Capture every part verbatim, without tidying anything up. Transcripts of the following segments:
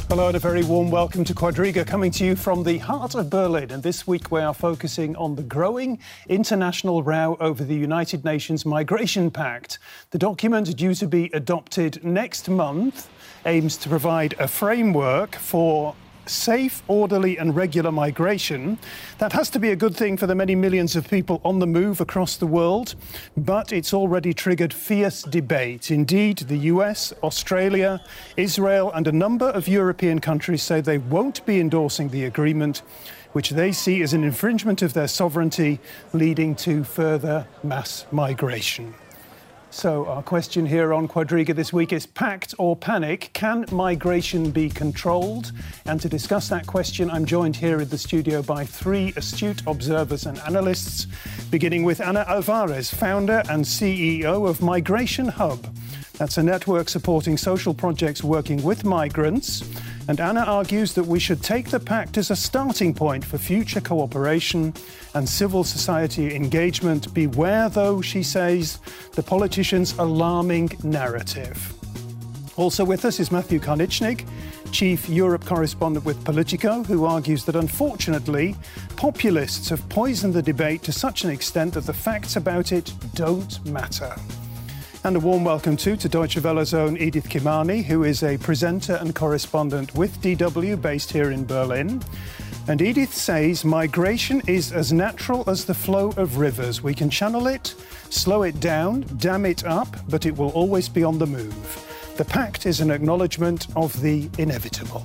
Hello and a very warm welcome to Quadriga, coming to you from the heart of Berlin. And this week we are focusing on the growing international row over the United Nations Migration Pact. The document, due to be adopted next month, aims to provide a framework for safe, orderly and regular migration. That has to be a good thing for the many millions of people on the move across the world, but it's already triggered fierce debate. Indeed, the U S, Australia, Israel and a number of European countries say they won't be endorsing the agreement, which they see as an infringement of their sovereignty, leading to further mass migration. So our question here on Quadriga this week is pact or panic? Can migration be controlled? And to discuss that question, I'm joined here in the studio by three astute observers and analysts, beginning with Ana Alvarez, founder and C E O of Migration Hub. That's a network supporting social projects working with migrants. And Ana argues that we should take the pact as a starting point for future cooperation and civil society engagement. Beware, though, she says, the politicians' alarming narrative. Also with us is Matthew Karnichnik, Chief Europe Correspondent with Politico, who argues that, unfortunately, populists have poisoned the debate to such an extent that the facts about it don't matter. And a warm welcome too to Deutsche Welle's own Edith Kimani, who is a presenter and correspondent with D W based here in Berlin. And Edith says migration is as natural as the flow of rivers. We can channel it, slow it down, dam it up, but it will always be on the move. The pact is an acknowledgement of the inevitable.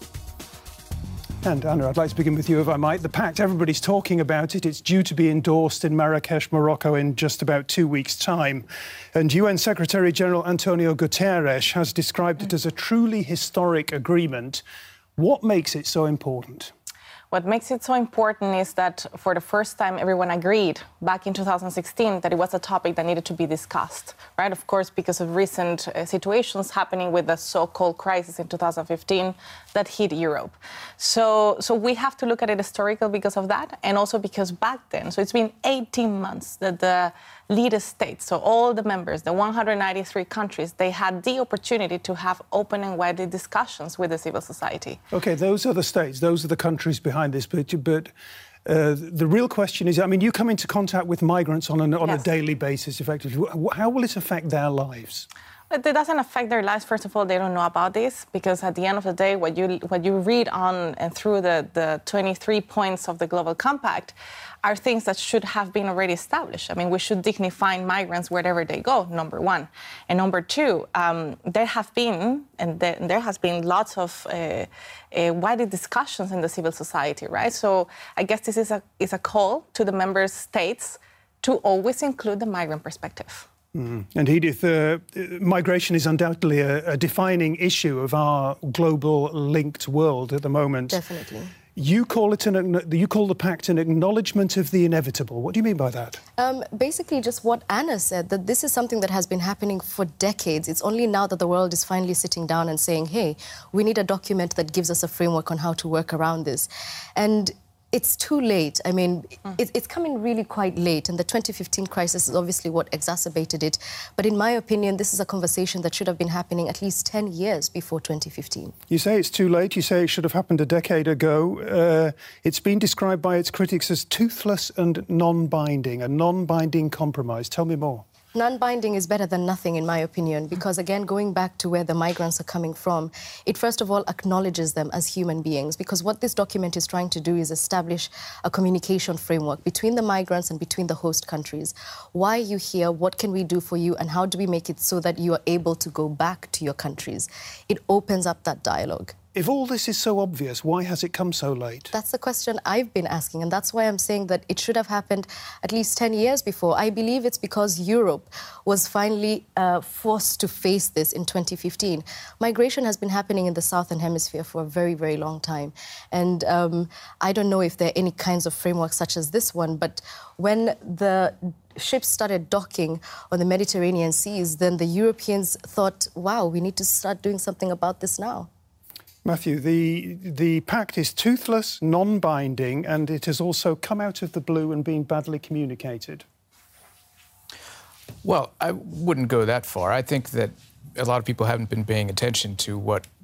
And Ana, I'd like to begin with you, if I might. The pact, everybody's talking about it. It's due to be endorsed in Marrakesh, Morocco, in just about two weeks' time. And U N Secretary-General Antonio Guterres has described it as a truly historic agreement. What makes it so important? What makes it so important is that for the first time, everyone agreed back in two thousand sixteen that it was a topic that needed to be discussed, right? Of course, because of recent uh, situations happening with the so-called crisis in two thousand fifteen that hit Europe. So, so we have to look at it historical because of that, and also because back then, so it's been eighteen months that the leader states, so all the members, the one hundred ninety-three countries, they had the opportunity to have open and widely discussions with the civil society. OK, those are the states, those are the countries behind this picture, but uh, the real question is, I mean, you come into contact with migrants on, an, on yes. a daily basis, effectively. How will it affect their lives? It doesn't affect their lives. First of all, they don't know about this, because at the end of the day, what you what you read on and through the, the twenty-three points of the Global Compact are things that should have been already established. I mean, we should dignify migrants wherever they go, number one. And number two, um, there have been, and there, there has been lots of uh, uh, wider discussions in the civil society, right? So I guess this is a, is a call to the member states to always include the migrant perspective. Mm. And Edith, uh, migration is undoubtedly a, a defining issue of our global linked world at the moment. Definitely. You call it an, you call the pact an acknowledgement of the inevitable. What do you mean by that? Um, basically, just what Ana said, that this is something that has been happening for decades. It's only now that the world is finally sitting down and saying, hey, we need a document that gives us a framework on how to work around this. And it's too late. I mean, mm. it, it's coming really quite late, and the twenty fifteen crisis is obviously what exacerbated it. But in my opinion, this is a conversation that should have been happening at least ten years before twenty fifteen. You say it's too late. You say it should have happened a decade ago. Uh, it's been described by its critics as toothless and non-binding, a non-binding compromise. Tell me more. Non-binding is better than nothing, in my opinion, because, again, going back to where the migrants are coming from, it first of all acknowledges them as human beings, because what this document is trying to do is establish a communication framework between the migrants and between the host countries. Why are you here? What can we do for you? And how do we make it so that you are able to go back to your countries? It opens up that dialogue. If all this is so obvious, why has it come so late? That's the question I've been asking, and that's why I'm saying that it should have happened at least ten years before. I believe it's because Europe was finally uh, forced to face this in twenty fifteen. Migration has been happening in the Southern Hemisphere for a very, very long time. And um, I don't know if there are any kinds of frameworks such as this one, but when the ships started docking on the Mediterranean seas, then the Europeans thought, wow, we need to start doing something about this now. Matthew, the, the pact is toothless, non-binding, and it has also come out of the blue and been badly communicated. Well, I wouldn't go that far. I think that a lot of people haven't been paying attention to what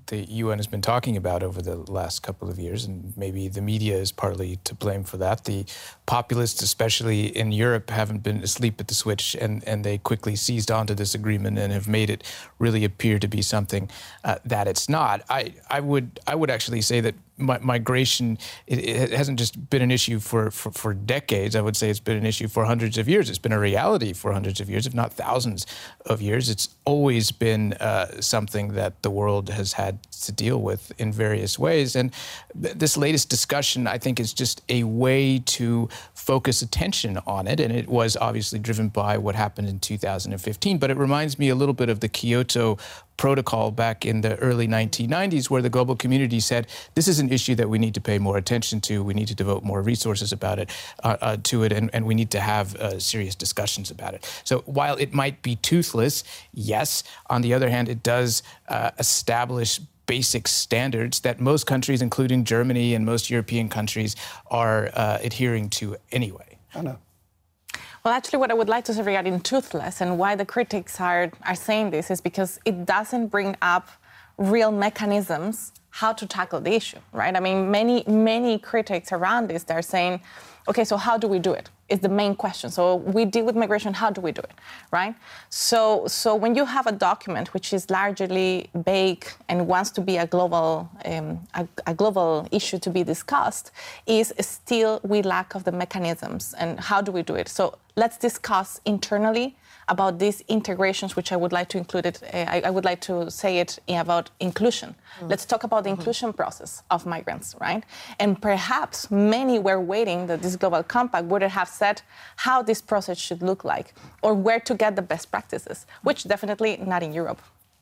the U N has been talking about over the last couple of years, and maybe the media is partly to blame for that. The populists, especially in Europe, haven't been asleep at the switch, and, and they quickly seized onto this agreement and have made it really appear to be something uh, that it's not. I, I would I would actually say that mi migration it, it hasn't just been an issue for, for, for decades. I would say it's been an issue for hundreds of years. It's been a reality for hundreds of years, if not thousands of years. It's always been uh, something that the world has had to deal with in various ways. And th this latest discussion, I think, is just a way to focus attention on it. And it was obviously driven by what happened in two thousand fifteen. But it reminds me a little bit of the Kyoto Protocol back in the early nineteen nineties, where the global community said, this is an issue that we need to pay more attention to. We need to devote more resources about it, uh, uh, to it, and, and we need to have uh, serious discussions about it. So while it might be toothless, yes, on the other hand, it does uh, establish basic standards that most countries, including Germany and most European countries, are uh, adhering to anyway. I know. Well, actually, what I would like to say regarding toothless and why the critics are, are saying this is because it doesn't bring up real mechanisms how to tackle the issue, right? I mean, many, many critics around this, they're saying, okay, so how do we do it? Is the main question. So we deal with migration, how do we do it, right? So, so when you have a document which is largely vague and wants to be a global, um, a, a global issue to be discussed, is still we lack of the mechanisms and how do we do it? So let's discuss internally about these integrations, which I would like to include it, uh, I, I would like to say it about inclusion. Mm. Let's talk about the mm-hmm. inclusion process of migrants, right? And perhaps many were waiting that this global compact would have said how this process should look like or where to get the best practices, which definitely not in Europe.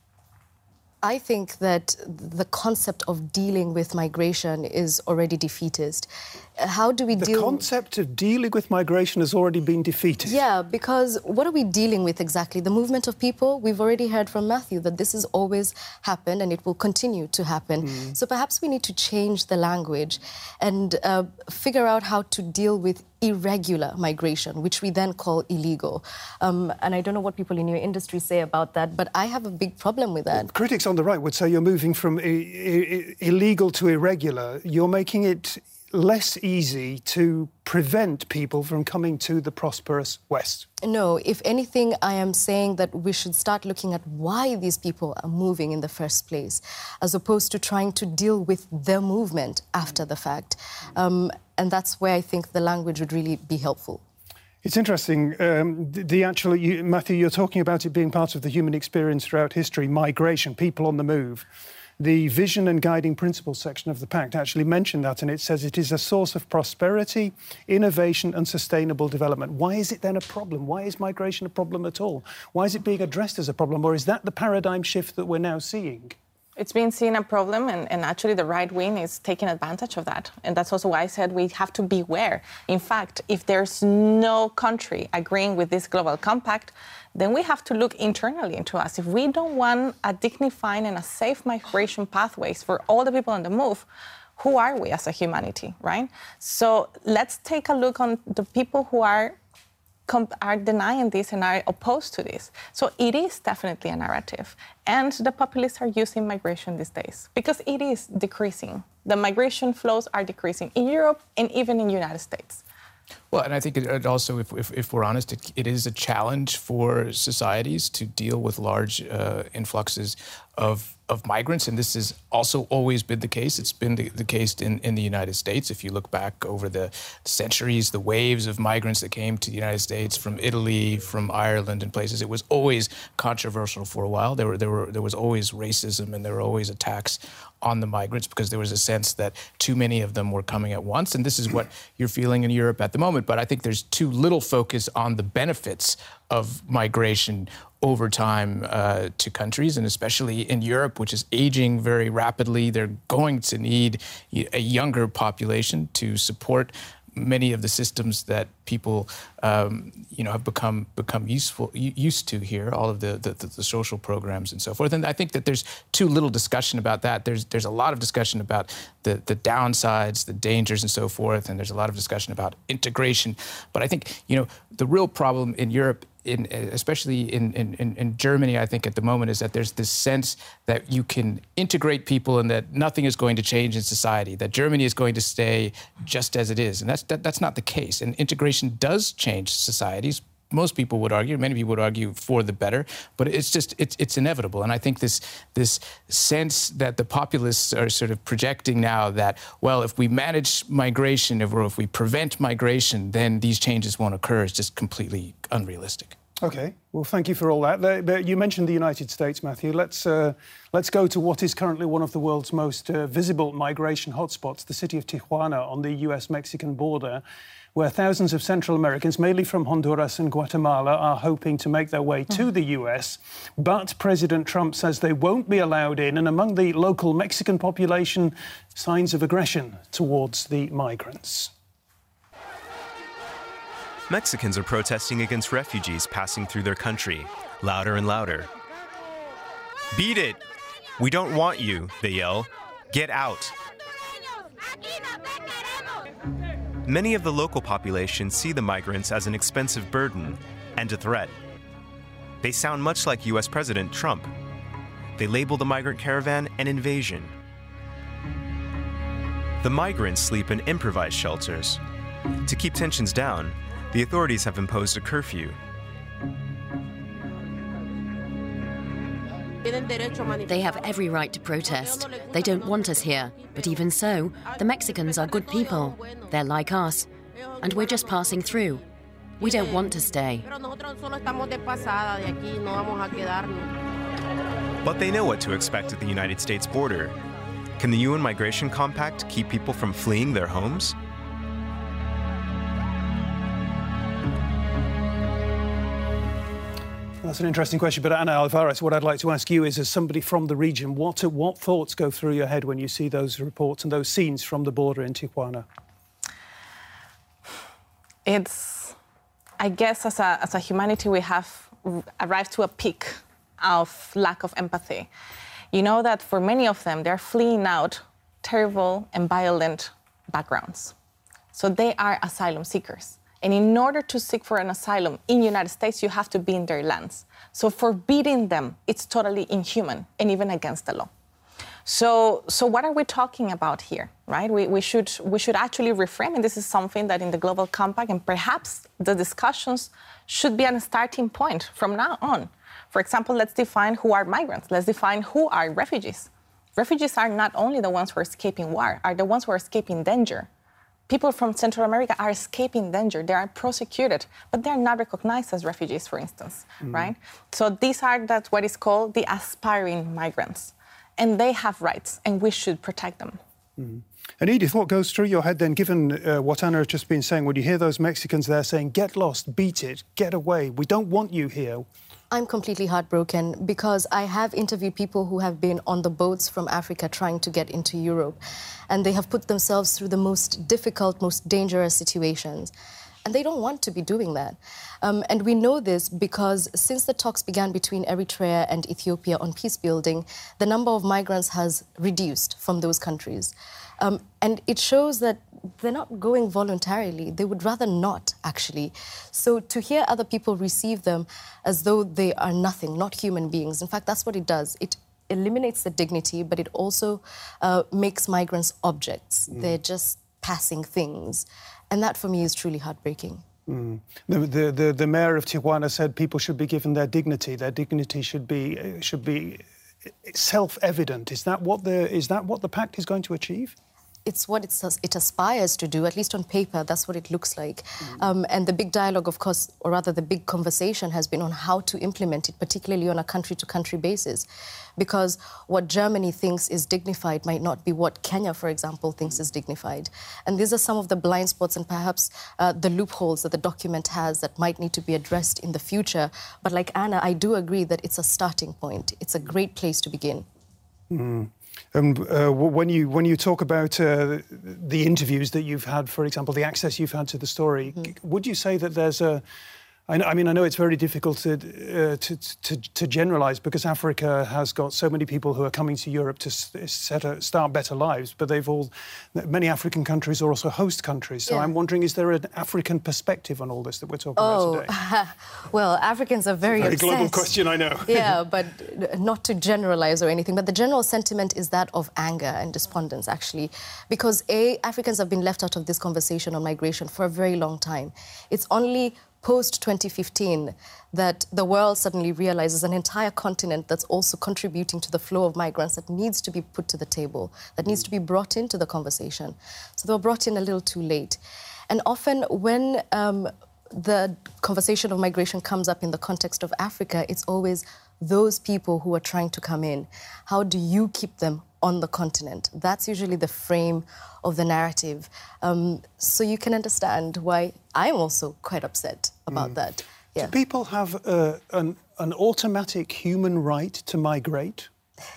I think that the concept of dealing with migration is already defeatist. How do we the deal... The concept of dealing with migration has already been defeated. Yeah, because what are we dealing with exactly? The movement of people? We've already heard from Matthew that this has always happened and it will continue to happen. Mm. So perhaps we need to change the language and uh, figure out how to deal with irregular migration, which we then call illegal. Um, and I don't know what people in your industry say about that, but I have a big problem with that. Well, critics on the right would say you're moving from I- I- illegal to irregular. You're making it less easy to prevent people from coming to the prosperous West. No, if anything, I am saying that we should start looking at why these people are moving in the first place, as opposed to trying to deal with their movement after the fact. Um, and that's where I think the language would really be helpful. It's interesting, um, the, the actual, you, Matthew, you're talking about it being part of the human experience throughout history, migration, people on the move. The vision and guiding principles section of the Pact actually mentioned that, and it says it is a source of prosperity, innovation and sustainable development. Why is it then a problem? Why is migration a problem at all? Why is it being addressed as a problem? Or is that the paradigm shift that we're now seeing? It's been seen a problem, and, and actually the right wing is taking advantage of that. And that's also why I said we have to beware. In fact, if there's no country agreeing with this global compact, then we have to look internally into us. If we don't want a dignified and a safe migration pathways for all the people on the move, who are we as a humanity, right? So let's take a look on the people who are are denying this and are opposed to this. So it is definitely a narrative. And the populists are using migration these days because it is decreasing. The migration flows are decreasing in Europe and even in the United States. Well, and I think it also, if, if, if we're honest, it, it is a challenge for societies to deal with large uh, influxes of of migrants, and this has also always been the case. It's been the, the case in, in the United States. If you look back over the centuries, the waves of migrants that came to the United States from Italy, from Ireland and places, it was always controversial for a while. There were there were there was always racism and there were always attacks on the migrants because there was a sense that too many of them were coming at once. And this is what you're feeling in Europe at the moment. But I think there's too little focus on the benefits of migration over time uh, to countries, and especially in Europe, which is aging very rapidly. They're going to need a younger population to support many of the systems that people, um, you know, have become become useful used to here. All of the, the the social programs and so forth. And I think that there's too little discussion about that. There's there's a lot of discussion about the the downsides, the dangers, and so forth. And there's a lot of discussion about integration. But I think, you know, the real problem in Europe in, especially in, in, in Germany, I think at the moment, is that there's this sense that you can integrate people and that nothing is going to change in society, that Germany is going to stay just as it is. And that's, that, that's not the case. And integration does change societies. Most people would argue, many people would argue for the better, but it's just, it's, it's inevitable. And I think this, this sense that the populists are sort of projecting now that, well, if we manage migration, if, or if we prevent migration, then these changes won't occur is just completely unrealistic. OK, well, thank you for all that. You mentioned the United States, Matthew. Let's, uh, let's go to what is currently one of the world's most uh, visible migration hotspots, the city of Tijuana on the U S Mexican border, where thousands of Central Americans, mainly from Honduras and Guatemala, are hoping to make their way to the U S. But President Trump says they won't be allowed in, and among the local Mexican population, signs of aggression towards the migrants. Mexicans are protesting against refugees passing through their country, louder and louder. "Beat it! We don't want you," they yell. "Get out!" Many of the local population see the migrants as an expensive burden and a threat. They sound much like U S President Trump. They label the migrant caravan an invasion. The migrants sleep in improvised shelters. To keep tensions down, the authorities have imposed a curfew. They have every right to protest. They don't want us here. But even so, the Mexicans are good people. They're like us. And we're just passing through. We don't want to stay. But they know what to expect at the United States border. Can the U N Migration Compact keep people from fleeing their homes? That's an interesting question, but Ana Alvarez, what I'd like to ask you is, as somebody from the region, what, what thoughts go through your head when you see those reports and those scenes from the border in Tijuana? It's, I guess, as a, as a humanity, we have arrived to a peak of lack of empathy. You know that for many of them, they're fleeing out terrible and violent backgrounds. So they are asylum seekers. And in order to seek for an asylum in the United States, you have to be in their lands. So forbidding them, it's totally inhuman and even against the law. So, so what are we talking about here, right? We, we, should, we should actually reframe, and this is something that in the Global Compact, and perhaps the discussions should be a starting point from now on. For example, let's define who are migrants. Let's define who are refugees. Refugees are not only the ones who are escaping war, are the ones who are escaping danger. People from Central America are escaping danger. They are prosecuted, but they're not recognized as refugees, for instance, mm-hmm. right? So these are that's what is called the aspiring migrants. And they have rights, and we should protect them. Mm-hmm. And Edith, what goes through your head then, given uh, what Ana has just been saying, when you hear those Mexicans there saying, get lost, beat it, get away, we don't want you here? I'm completely heartbroken because I have interviewed people who have been on the boats from Africa trying to get into Europe, and they have put themselves through the most difficult, most dangerous situations. And they don't want to be doing that. Um, and we know this because since the talks began between Eritrea and Ethiopia on peace building, the number of migrants has reduced from those countries. Um, and it shows that they're not going voluntarily. They would rather not, actually. So to hear other people receive them as though they are nothing, not human beings, in fact, that's what it does. It eliminates the dignity, but it also uh, makes migrants objects. Mm. They're just passing things. And that, for me, is truly heartbreaking. Mm. The, the, the, the mayor of Tijuana said people should be given their dignity. Their dignity should be, should be self-evident. Is that what the, is that what the pact is going to achieve? It's what it's, it aspires to do, at least on paper, that's what it looks like. Mm. Um, and the big dialogue, of course, or rather the big conversation has been on how to implement it, particularly on a country-to-country basis. Because what Germany thinks is dignified might not be what Kenya, for example, thinks is dignified. And these are some of the blind spots and perhaps uh, the loopholes that the document has that might need to be addressed in the future. But like Ana, I do agree that it's a starting point. It's a great place to begin. Mm. And uh, when you when you talk about uh, the interviews that you've had, for example, the access you've had to the story, mm-hmm. would you say that there's a I, know, I mean, I know it's very difficult to, uh, to, to, to generalise because Africa has got so many people who are coming to Europe to set a, start better lives, but they've all, many African countries are also host countries. So yeah. I'm wondering, is there an African perspective on all this that we're talking oh, about today? Well, Africans are very, very obsessed. global question, I know. Yeah, but not to generalise or anything, but the general sentiment is that of anger and despondence, actually, because A, Africans have been left out of this conversation on migration for a very long time. It's only post twenty fifteen that the world suddenly realizes an entire continent that's also contributing to the flow of migrants that needs to be put to the table, that needs to be brought into the conversation. So they were brought in a little too late. And often when um, the conversation of migration comes up in the context of Africa, it's always those people who are trying to come in. How do you keep them on the continent? That's usually the frame of the narrative. Um, so you can understand why I'm also quite upset about mm. that. Yeah. Do people have uh, an, an automatic human right to migrate?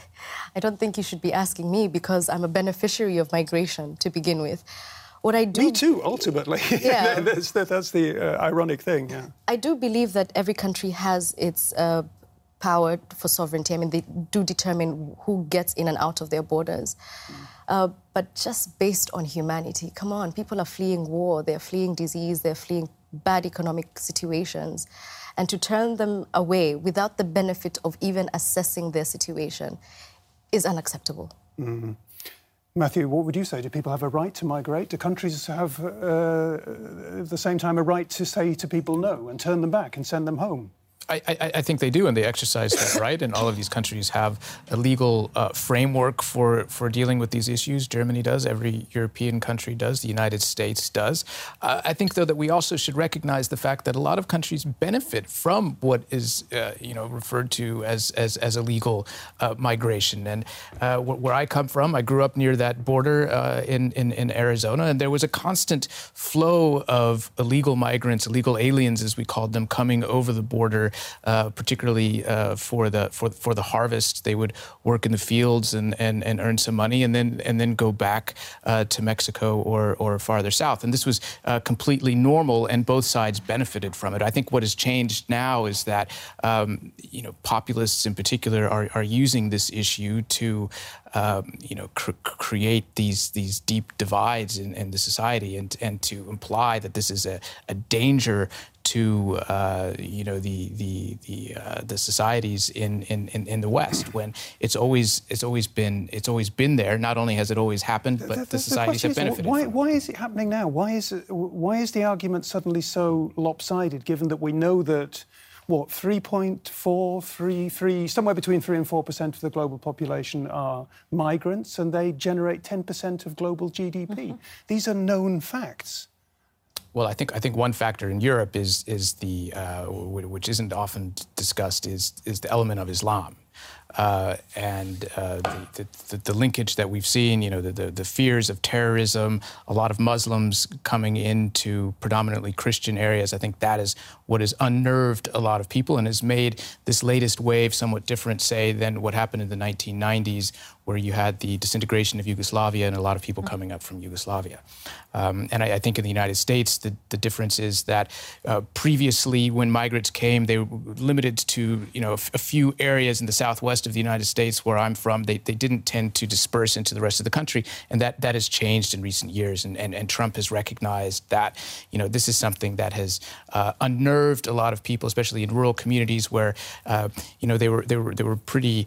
I don't think you should be asking me because I'm a beneficiary of migration to begin with. What I do... Me too, ultimately. Yeah. that's, that's the uh, ironic thing, yeah. I do believe that every country has its uh, power for sovereignty. I mean, they do determine who gets in and out of their borders. Mm. Uh, but just based on humanity, come on, people are fleeing war, they're fleeing disease, they're fleeing bad economic situations. And to turn them away without the benefit of even assessing their situation is unacceptable. Mm-hmm. Matthew, what would you say? Do people have a right to migrate? Do countries have, uh, at the same time, a right to say to people no and turn them back and send them home? I, I, I think they do, and they exercise that right. And all of these countries have a legal uh, framework for, for dealing with these issues. Germany does, every European country does, the United States does. Uh, I think, though, that we also should recognize the fact that a lot of countries benefit from what is, uh, you know, referred to as as, as illegal uh, migration. And uh, where I come from, I grew up near that border uh, in, in in Arizona, and there was a constant flow of illegal migrants, illegal aliens, as we called them, coming over the border. Uh, particularly uh, for the for for the harvest, they would work in the fields and, and, and earn some money, and then and then go back uh, to Mexico or or farther south. And this was uh, completely normal, and both sides benefited from it. I think what has changed now is that um, you know populists in particular are are using this issue to um, you know cr- create these these deep divides in, in the society, and and to imply that this is a, a danger to uh, you know the the the uh, the societies in, in, in the West, when it's always it's always been it's always been there. Not only has it always happened, but the, the, the societies have benefited. Why, from it. why is it happening now? Why is it, why is the argument suddenly so lopsided? Given that we know that what three point four, three, three, somewhere between three and four percent of the global population are migrants, and they generate ten percent of global G D P. Mm-hmm. These are known facts. Well, I think I think one factor in Europe is is the uh, which isn't often discussed is is the element of Islam. Uh, and uh, the, the, the linkage that we've seen, you know, the, the, the fears of terrorism, a lot of Muslims coming into predominantly Christian areas. I think that is what has unnerved a lot of people and has made this latest wave somewhat different, say, than what happened in the nineteen nineties, where you had the disintegration of Yugoslavia and a lot of people coming up from Yugoslavia. Um, and I, I think in the United States, the, the difference is that uh, previously when migrants came, they were limited to, you know, a, f- a few areas in the southwest of the United States where I'm from. They, they didn't tend to disperse into the rest of the country. And that, that has changed in recent years. And, and, and Trump has recognized that, you know, this is something that has uh, unnerved a lot of people, especially in rural communities where, uh, you know, they were, they were, they were pretty...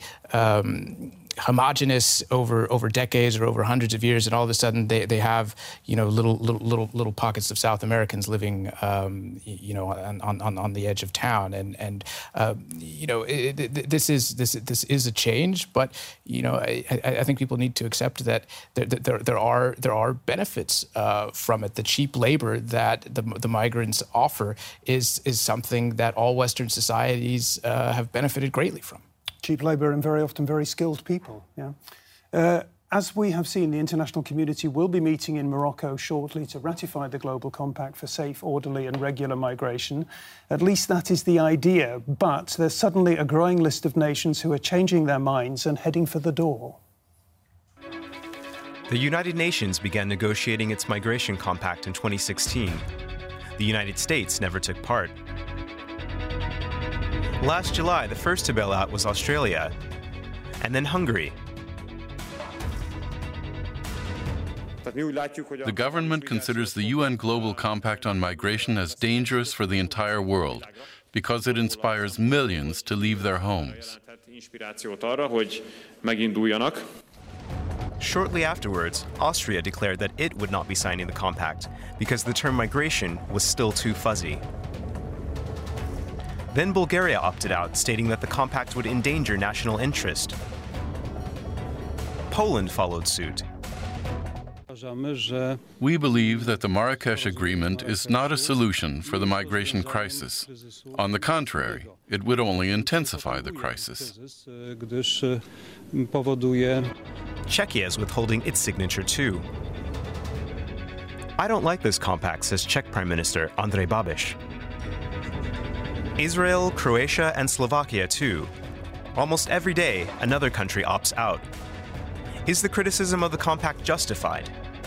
Um, homogenous over over decades or over hundreds of years, and all of a sudden they, they have you know little little little little pockets of South Americans living um, you know on, on on the edge of town, and and uh, you know it, it, this is this this is a change, but you know I, I think people need to accept that there there, there are there are benefits uh, from it. The cheap labor that the the migrants offer is is something that all Western societies uh, have benefited greatly from. Cheap labour and very often very skilled people, yeah. Uh, as we have seen, the international community will be meeting in Morocco shortly to ratify the Global Compact for safe, orderly and regular migration. At least that is the idea, but there's suddenly a growing list of nations who are changing their minds and heading for the door. The United Nations began negotiating its migration compact in twenty sixteen. The United States never took part. Last July, the first to bail out was Australia, and then Hungary. The government considers the U N Global Compact on Migration as dangerous for the entire world because it inspires millions to leave their homes. Shortly afterwards, Austria declared that it would not be signing the compact because the term migration was still too fuzzy. Then Bulgaria opted out, stating that the compact would endanger national interest. Poland followed suit. We believe that the Marrakesh Agreement is not a solution for the migration crisis. On the contrary, it would only intensify the crisis. Czechia is withholding its signature too. I don't like this compact, says Czech Prime Minister Andrej Babiš. Israel, Croatia, and Slovakia too. Almost every day, another country opts out. Is the criticism of the compact justified?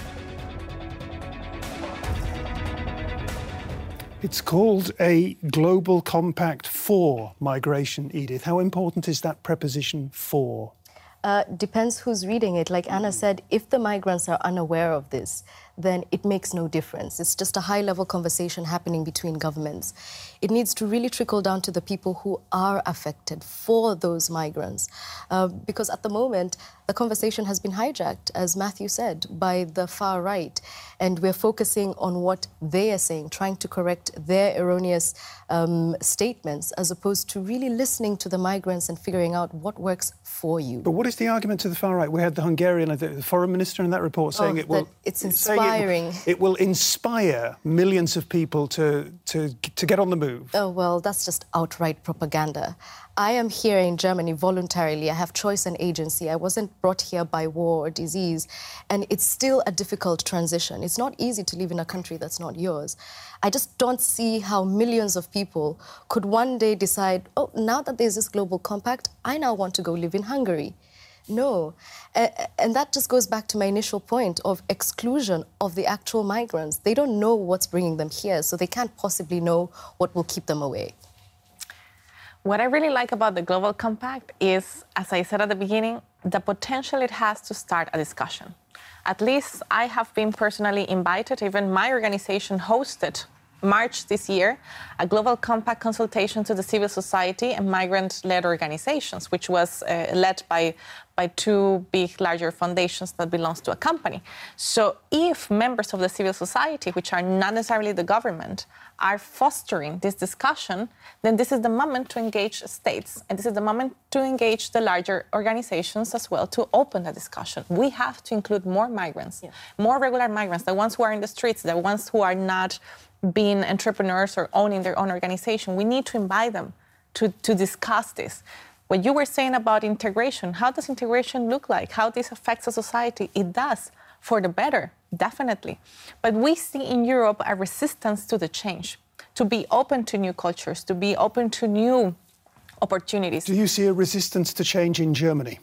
It's called a global compact for migration, Edith. How important is that preposition for? Uh, depends who's reading it. Like Anna said, if the migrants are unaware of this, then it makes no difference. It's just a high-level conversation happening between governments. It needs to really trickle down to the people who are affected, for those migrants. Uh, because at the moment, the conversation has been hijacked, as Matthew said, by the far right. And we're focusing on what they are saying, trying to correct their erroneous um, statements, as opposed to really listening to the migrants and figuring out what works for you. But what is the argument to the far right? We had the Hungarian, I think, the foreign minister in that report saying oh, it will... It's inspiring. It will, it will inspire millions of people to, to, to get on the move. Oh, well, that's just outright propaganda. I am here in Germany voluntarily. I have choice and agency. I wasn't brought here by war or disease. And it's still a difficult transition. It's not easy to live in a country that's not yours. I just don't see how millions of people could one day decide, oh, now that there's this global compact, I now want to go live in Hungary. No. And that just goes back to my initial point of exclusion of the actual migrants. They don't know what's bringing them here, so they can't possibly know what will keep them away. What I really like about the Global Compact is, as I said at the beginning, the potential it has to start a discussion. At least I have been personally invited, even my organization hosted March this year, a Global Compact consultation to the civil society and migrant-led organizations, which was uh, led by, by two big, larger foundations that belongs to a company. So if members of the civil society, which are not necessarily the government, are fostering this discussion, then this is the moment to engage states. And this is the moment to engage the larger organizations as well to open the discussion. We have to include more migrants, yeah. more regular migrants, the ones who are in the streets, the ones who are not being entrepreneurs or owning their own organization. We need to invite them to, to discuss this. What you were saying about integration, how does integration look like? How this affects a society? It does, for the better, definitely. But we see in Europe a resistance to the change, to be open to new cultures, to be open to new opportunities. Do you see a resistance to change in Germany?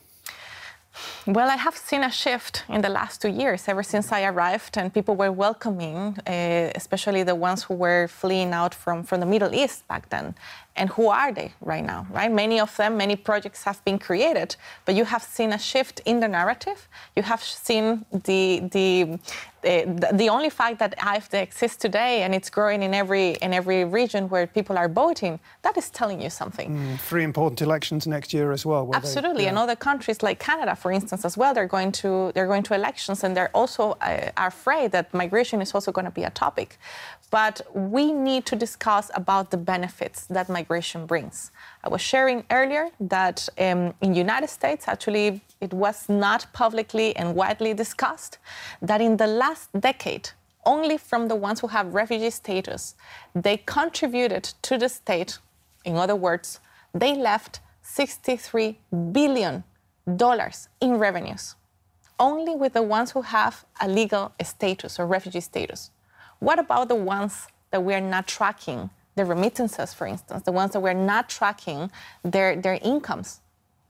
Well, I have seen a shift in the last two years, ever since I arrived, and people were welcoming, uh, especially the ones who were fleeing out from, from the Middle East back then. And who are they right now, right? Many of them, many projects have been created, but you have seen a shift in the narrative. You have seen the the the, the only fact that A F D exists today and it's growing in every in every region where people are voting. That is telling you something. Mm, three important elections next year as well. Absolutely, they, yeah. and other countries like Canada, for instance, as well. They're going to they're going to elections, and they're also uh, are afraid that migration is also going to be a topic. But we need to discuss about the benefits that migration brings. I was sharing earlier that um, in the United States, actually, it was not publicly and widely discussed, that in the last decade, only from the ones who have refugee status, they contributed to the state. In other words, they left sixty-three billion dollars in revenues, only with the ones who have a legal status or refugee status. What about the ones that we are not tracking, the remittances, for instance, the ones that we're not tracking their, their incomes?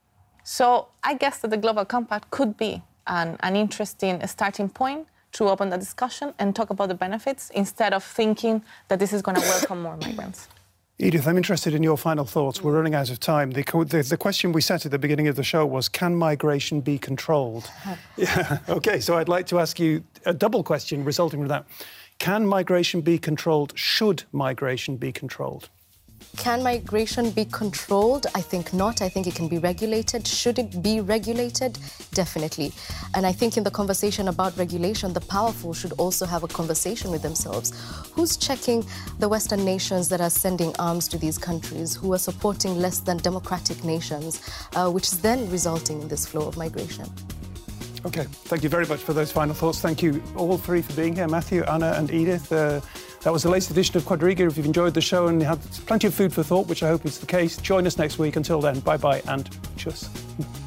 So I guess that the Global Compact could be an, an interesting starting point to open the discussion and talk about the benefits instead of thinking that this is going to welcome more migrants. Edith, I'm interested in your final thoughts. We're running out of time. The, the, the question we set at the beginning of the show was, can migration be controlled? Yeah. OK, so I'd like to ask you a double question resulting from that. Can migration be controlled? Should migration be controlled? Can migration be controlled? I think not. I think it can be regulated. Should it be regulated? Definitely. And I think in the conversation about regulation, the powerful should also have a conversation with themselves. Who's checking the Western nations that are sending arms to these countries, who are supporting less than democratic nations, uh, which is then resulting in this flow of migration? OK, thank you very much for those final thoughts. Thank you all three for being here, Matthew, Anna and Edith. Uh, that was the latest edition of Quadriga. If you've enjoyed the show and had plenty of food for thought, which I hope is the case, join us next week. Until then, bye-bye and tschüss.